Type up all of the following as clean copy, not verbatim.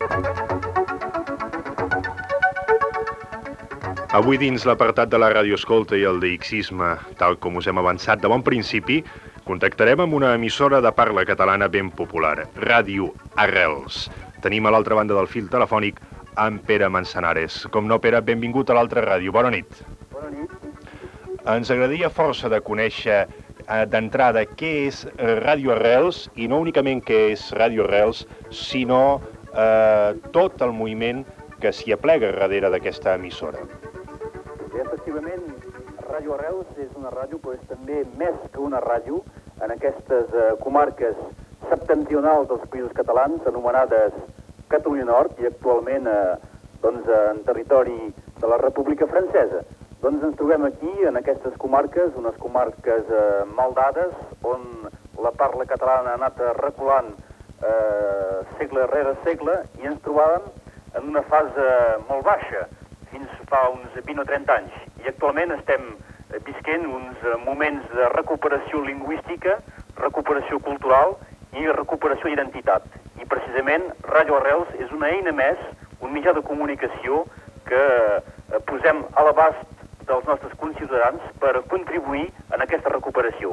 Avui dins l'apartat de la radioescolta i el deixisme, tal com us hem avançat de bon principi, contactarem amb una emissora de parla catalana ben popular, Ràdio Arrels. Tenim a l'altra banda del fil telefònic en Pere Manzanares. Com no, Pere, benvingut a l'altra ràdio. Bona nit. Bona nit. Ens agradaria força de conèixer d'entrada què és Ràdio Arrels i no únicament què és Ràdio Arrels, sinó tot el moviment que s'hi aplega darrere d'aquesta emissora. Efectivament, Ràdio Arrels és una ràdio, però és també més que una ràdio en aquestes comarques septentrionals dels països catalans, anomenades Catalunya Nord, i actualment en territori de la República Francesa. Doncs ens trobem aquí, en aquestes comarques, unes comarques mal dades, on la parla catalana ha anat reculant segle rere segle, i ens trobàvem en una fase molt baixa, fins fa uns 20 o 30 anys. I actualment estem visquent uns moments de recuperació lingüística, recuperació cultural i recuperació d'identitat. I precisament Ràdio Arrels és una eina més, un mitjà de comunicació que posem a l'abast dels nostres conciutadans per contribuir en aquesta recuperació.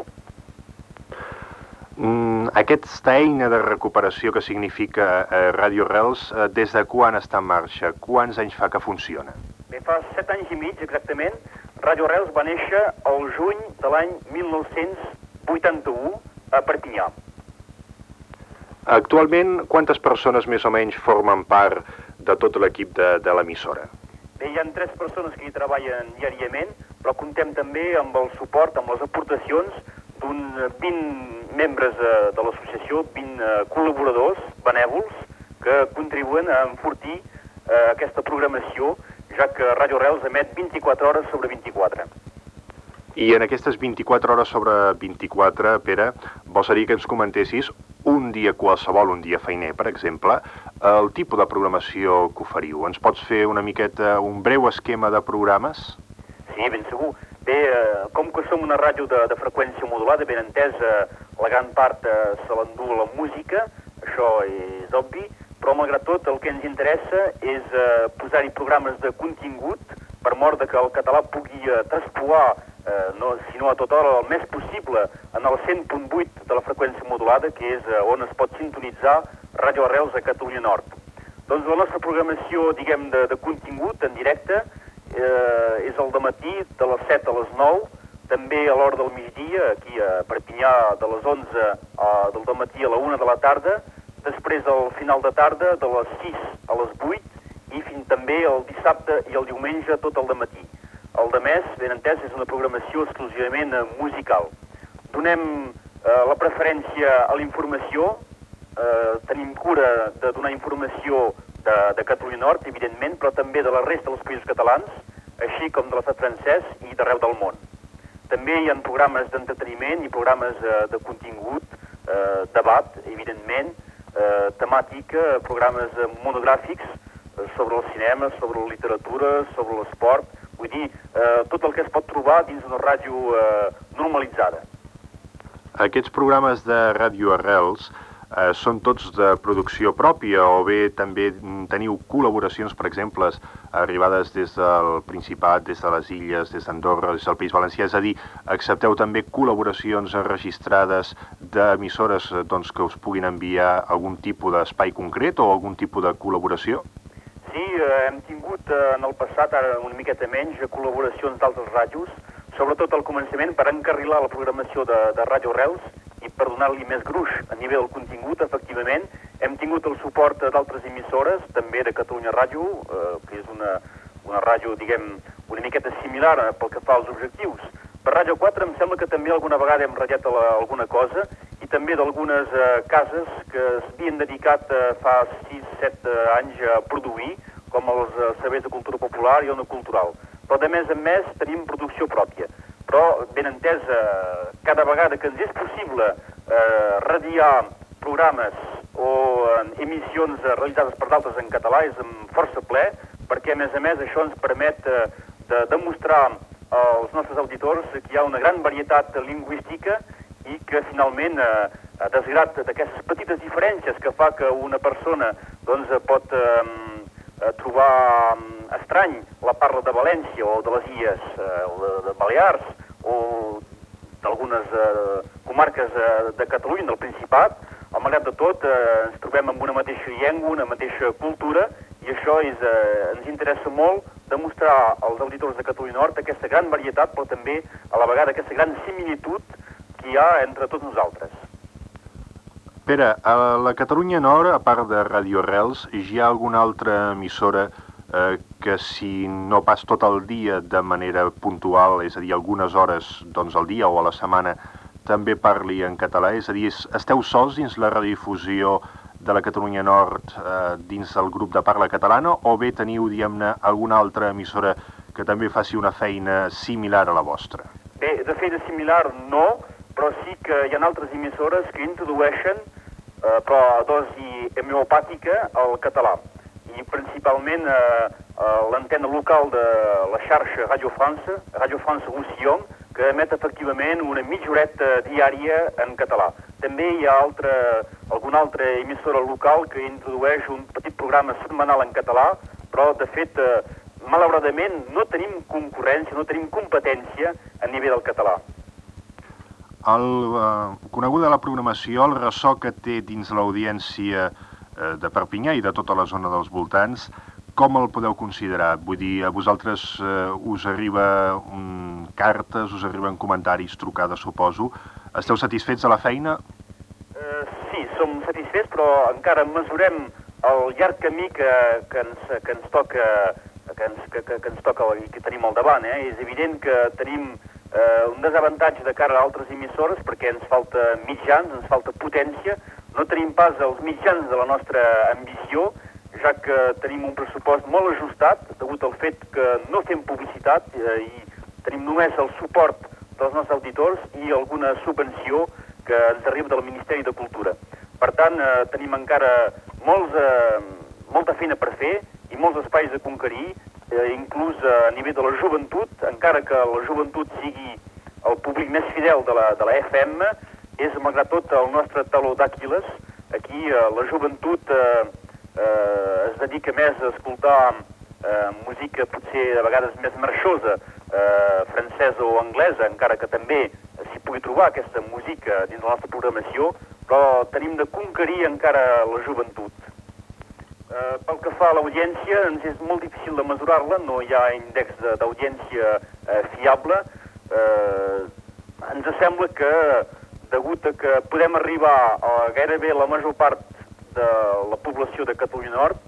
Aquesta eina de recuperació que significa Ràdio Arrels, des de quan està en marxa? Quants anys fa que funciona? Bé, fa 7 anys i mig exactament. Ràdio Arrels va néixer el juny de l'any 1981 a Perpinyà. Actualment, quantes persones més o menys formen part de tot l'equip de l'emissora? Bé, hi ha 3 persones que hi treballen diàriament, però comptem també amb el suport, amb les aportacions d'uns 20 membres de l'associació, 20 col·laboradors benèvols que contribuen a enfortir aquesta programació, ja que Ràdio Arrels emet 24 hores sobre 24. I en aquestes 24 hores sobre 24, Pere, vols dir que ens comentessis un dia qualsevol, un dia feiner, per exemple, el tipus de programació que oferiu. Ens pots fer una miqueta, un breu esquema de programes? Sí, ben segur. Bé, com que som una ràdio de freqüència modulada, ben entesa, la gran part se l'endú la música, això és obvi, però malgrat tot el que ens interessa és posar-hi programes de contingut per mort que el català pugui traspolar, si no a tota hora, el més possible en el 100.8 de la freqüència modulada, que és on es pot sintonitzar Ràdio Arrels a Catalunya Nord. Doncs la nostra programació, diguem, de contingut en directe és el dematí de les 7 a les 9, també a l'hora del migdia, aquí a Perpinyà, de les 11 del dematí a la 1 de la tarda, després al final de tarda, de les 6 a les 8, i fins també el dissabte i el diumenge tot el dematí. El de més, ben entès, és una programació exclusivament musical. Donem la preferència a la informació, tenim cura de donar informació de Catalunya Nord, evidentment, però també de la resta dels països catalans, així com de l'estat francès i d'arreu del món. També hi ha programes d'entreteniment i programes de contingut, debat, evidentment, temàtica, programes monogràfics sobre el cinema, sobre la literatura, sobre l'esport, vull dir, tot el que es pot trobar dins d'una ràdio normalitzada. Aquests programes de Ràdio Arrels són tots de producció pròpia o bé també teniu col·laboracions, per exemple, arribades des del Principat, des de les Illes, des d'Andorra, des del País Valencià, és a dir, accepteu també col·laboracions enregistrades d'emissores que us puguin enviar algun tipus d'espai concret o algun tipus de col·laboració? Sí, hem tingut en el passat, ara una miqueta menys, col·laboracions d'altres ràdios, sobretot al començament per encarrilar la programació de Ràdio Arrels i per donar-li més gruix a nivell del contingut, efectivament. Hem tingut el suport d'altres emissores, també de Catalunya Ràdio, que és una ràdio, diguem, una miqueta similar pel que fa als objectius. Per Ràdio 4 em sembla que també alguna vegada hem ratllat alguna cosa i també d'algunes cases que s'havien dedicat fa 6-7 anys a produir, com els serveis de cultura popular i Ona Cultural. Però de més en més tenim producció pròpia. Però, ben entès, cada vegada que ens és possible radiar programes o emissions realitzades per d'altres en català és amb força ple, perquè, a més, això ens permet de demostrar als nostres auditors que hi ha una gran varietat lingüística i que, finalment, desgrat d'aquestes petites diferències que fa que una persona doncs, pot trobar estrany la parla de València o de les Illes o de Balears o d'algunes comarques de Catalunya, del Principat. Malgrat de tot, ens trobem amb una mateixa llengua, una mateixa cultura, i això ens interessa molt demostrar als auditors de Catalunya Nord aquesta gran varietat, però també a la vegada aquesta gran similitud que hi ha entre tots nosaltres. Pere, a la Catalunya Nord, a part de Radio Arrels, hi ha alguna altra emissora que si no pas tot el dia de manera puntual, és a dir, algunes hores doncs, al dia o a la setmana, també parli en català? És a dir, esteu sols dins la radiodifusió de la Catalunya Nord dins el grup de parla catalana o bé teniu, diguem-ne, alguna altra emissora que també faci una feina similar a la vostra? Bé, de feina similar no, però sí que hi ha altres emissores que introdueixen, però a dosi homeopàtica, el català. I principalment l'antena local de la xarxa Radio France Roussillon, que emet efectivament una mitja horeta diària en català. També hi ha alguna altra emissora local que introdueix un petit programa setmanal en català, però de fet, malauradament, no tenim concurrència, no tenim competència a nivell del català. Coneguda la programació, el ressò que té dins l'audiència de Perpinyà i de tota la zona dels voltants, com el podeu considerar? Vull dir, a vosaltres us arriba cartes, us arriben comentaris, trucades, suposo. Esteu satisfets a la feina? Sí, som satisfets, però encara mesurem el llarg camí que ens toca i que tenim al davant. És evident que tenim un desavantatge de cara a altres emissores perquè ens falta mitjans, ens falta potència. No tenim pas els mitjans de la nostra ambició, ja que tenim un pressupost molt ajustat, degut al fet que no fem publicitat i tenim només el suport dels nostres auditors i alguna subvenció que ens arriba del Ministeri de Cultura. Per tant, tenim encara molta feina per fer i molts espais a conquerir, inclús a nivell de la joventut, encara que la joventut sigui el públic més fidel de la FM, és, malgrat tot, el nostre taló d'Àquil·les. Aquí la joventut es dedica més a escoltar música potser a vegades més marxosa, francesa o anglesa, encara que també s'hi pugui trobar aquesta música dins la nostra programació, però tenim de conquerir encara la joventut. Pel que fa a l'audiència, ens és molt difícil de mesurar-la, no hi ha índex d'audiència fiable. Ens sembla que, degut a que podem arribar a gairebé la major part de la població de Catalunya Nord,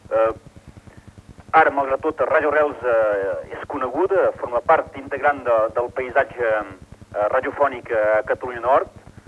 ara, malgrat tot, Radio Arrels és coneguda, forma part integrant del paisatge radiofònic a Catalunya Nord.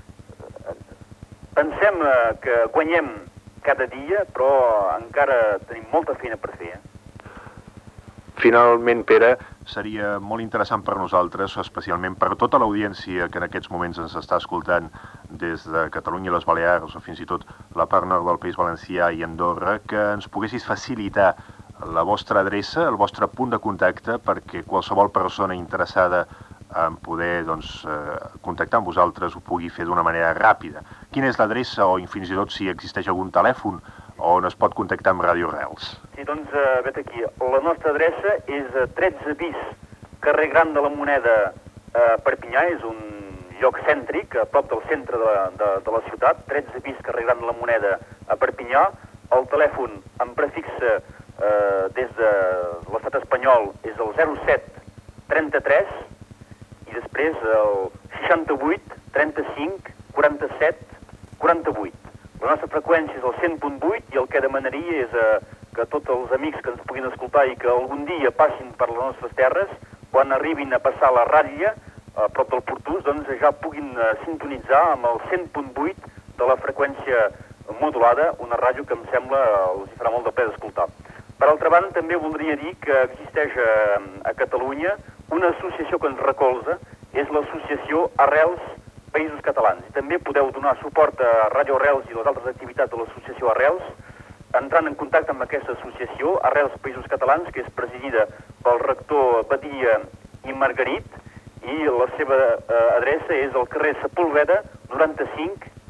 Pensem que guanyem cada dia, però encara tenim molta feina per fer. Finalment, Pere, seria molt interessant per nosaltres, especialment per tota l'audiència que en aquests moments ens està escoltant des de Catalunya, les Balears o fins i tot la part nord del País Valencià i Andorra, que ens poguessis facilitar la vostra adreça, el vostre punt de contacte, perquè qualsevol persona interessada en poder contactar amb vosaltres ho pugui fer d'una manera ràpida. Quina és l'adreça o fins i tot si existeix algun telèfon on es pot contactar amb Radio Arrels? Sí, doncs, vet aquí. La nostra adreça és 13 bis, carrer Gran de la Moneda, Perpinyà. És un lloc cèntric, a prop del centre de la ciutat. 13 bis, carrer Gran de la Moneda, a Perpinyà. El telèfon en prefixe des de l'estat espanyol és el 07 33 i després el 68 35 47 48. La nostra freqüència és el 100.8 i el que demanaria és que tots els amics que ens puguin escoltar i que algun dia passin per les nostres terres, quan arribin a passar la ratlla a prop del Portús, doncs ja puguin sintonitzar amb el 100.8 de la freqüència modulada, una ràdio que em sembla els farà molt de plaer d'escoltar. Per altra banda, també voldria dir que existeix a Catalunya una associació que ens recolza, és l'associació Arrels Països Catalans. I també podeu donar suport a Radio Arrels i les altres activitats de l'associació Arrels, entrant en contacte amb aquesta associació, Arrels Països Catalans, que és presidida pel rector Badia i Margarit, i la seva adreça és al carrer Sepulveda, 95,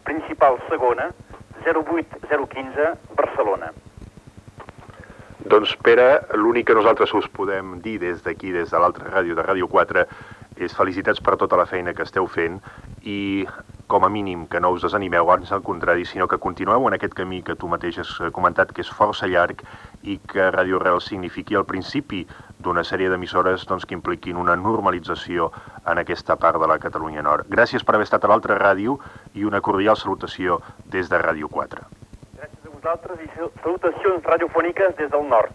principal segona, 08015, Barcelona. Doncs, Pere, l'únic que nosaltres us podem dir des d'aquí, des de l'altra ràdio, de Ràdio 4, és felicitats per tota la feina que esteu fent i, com a mínim, que no us desanimeu, ans al contrari, sinó que continueu en aquest camí que tu mateix has comentat, que és força llarg i que Ràdio Arrels signifiqui el principi d'una sèrie d'emissores que impliquin una normalització en aquesta part de la Catalunya Nord. Gràcies per haver estat a l'altra ràdio i una cordial salutació des de Ràdio 4. Gràcies a vosaltres i salutacions radiofòniques des del nord.